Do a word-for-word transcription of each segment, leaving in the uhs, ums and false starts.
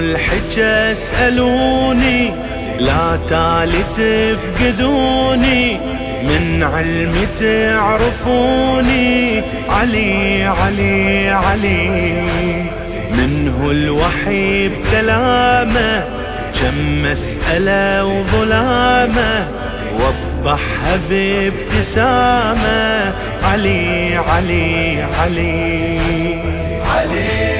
الحجة اسألوني لا تالي تفقدوني، من علمي تعرفوني. علي علي علي منه الوحي بكلامه، كم مسألة وظلامه وضحها بابتسامة. علي علي علي علي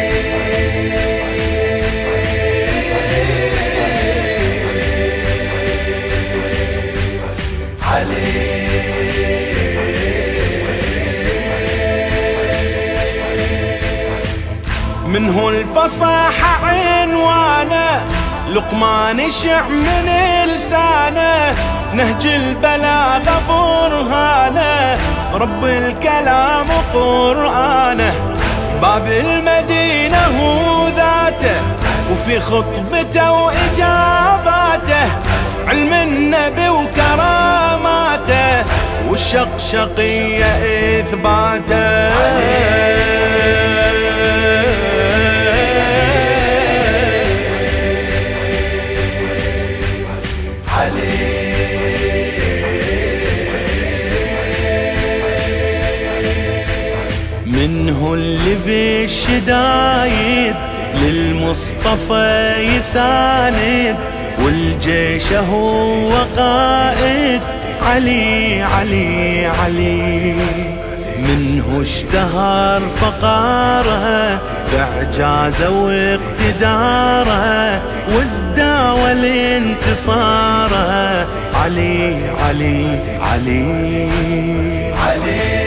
منه الفصاحة عنوانه، لقمان يشع من لسانه، نهج البلاغة برهانه، رب الكلام قرآنه. باب المدينة هو ذاته، وفي خطبته وإجاباته علم النبي وكراماته، والشقشقية إثباته. منه اللي بالشدايد للمصطفى يساند، والجيش هو قائد. علي علي علي منه اشتهر فقاره باعجازه واقتداره، والدعوة لانتصاره. علي علي علي علي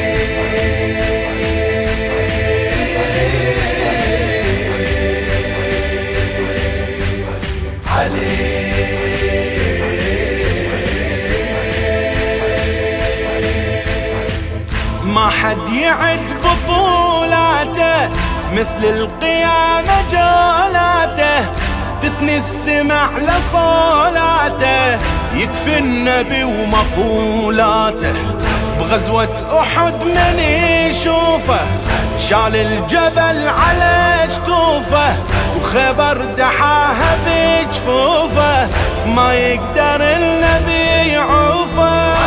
ما حد يعد بطولاته، مثل القيامة جولاته، تثني السمع لصولاته، يكفي النبي ومقولاته. بغزوة أحد من يشوفه شال الجبل على جتوفه، وخبر دحاها بجفوفه، ما يقدر النبي يعوفه.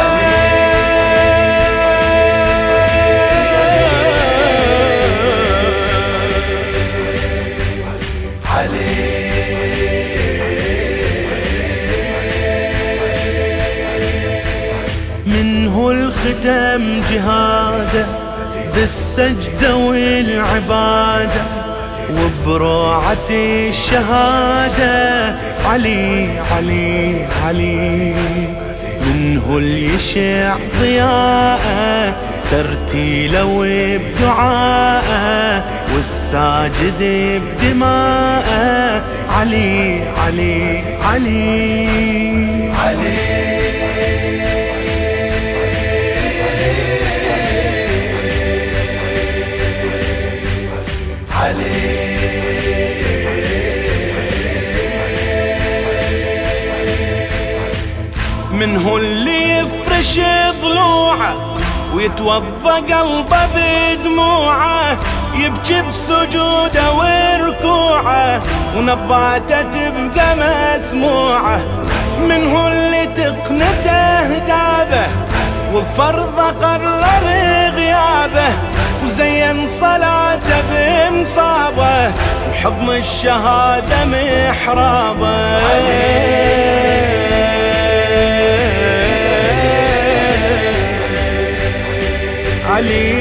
منه الختم جهاده بالسجدة والعبادة، وبروعة الشهادة. علي علي علي منه اللي يشع ضياءه، ترتيله وبدعاءه، والساجد بدماءه. علي علي علي علي منه اللي يفرش ضلوعه ويتوضى قلبه بدموعه، يبكي بسجوده وركوعه، ونبضاته تبقى مسموعه. منه اللي تقنته هدابه، وبفرضه قرر غيابه، وزين صلاته بمصابه، وحضن الشهادة محرابه. علي